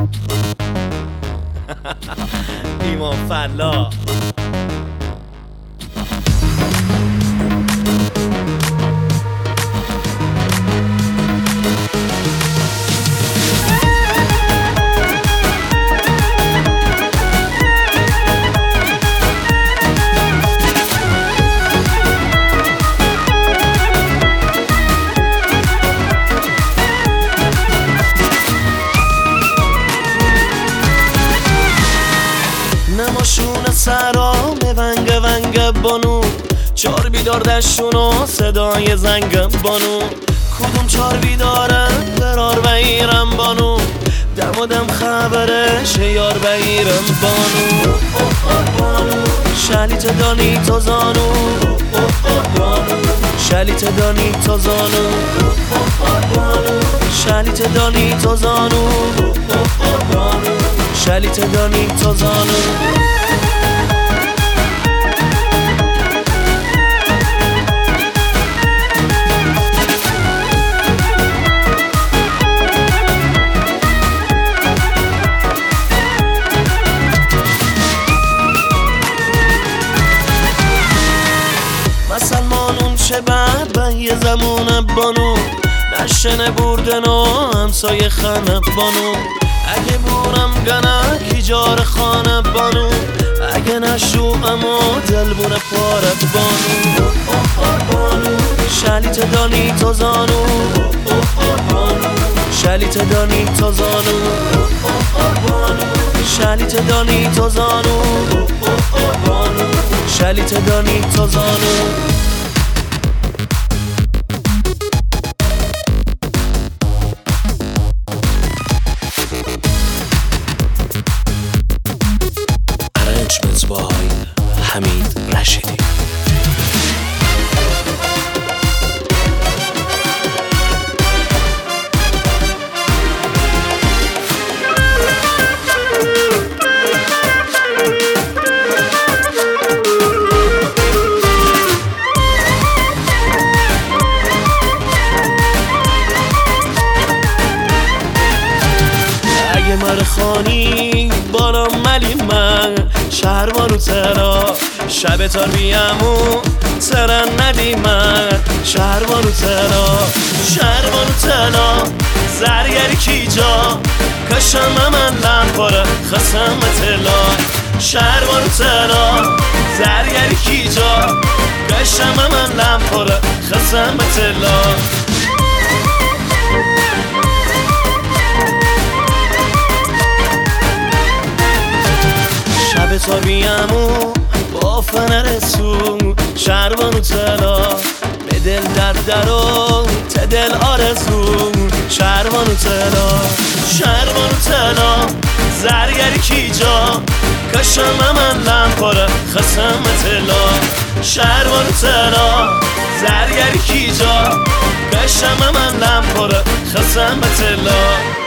ایمان فلا نماشون سرام ونگ ونگ بانو چار بیدار دشونو صدای زنگ بانو کدوم چار بیداره برار بگیرم بانو دم و دم خبرش یار بگیرم بانو شلیت دانی تو زانو شلیت دانی تو زانو شلیت دانی تو زانو شلیت دانی تو زانو مسلمانون چه به یه زمونه بانو نشنه بردن و همسایه خانه بانو اگه بورم گنه کجار خانه بانو اگه نشو اما دل بونه پارت بانو شلیت دانی تو زانو شلیت دانی تو زانو شلیت دانی تو زانو شلیت دانی تو زانو Arrangements by Hamid Rashidi. اگه مرخانی بالا ملی من شهروانو ترا شب تا بیامو ترن ندی من شهروانو ترا زرگری کی جا کشم من لنپاره خسم تلا شهروانو ترا زرگری کی جا کشم من لنپاره خسم تلا شب تا بیامو با فنر سو شهروانو تلا به دل درد و دل آرزو شهروانو تلا زرگری کی جا کشم من لنپاره خسم تلا شهروانو تلا زرگری کی جا کشم من لنپاره خسم تلا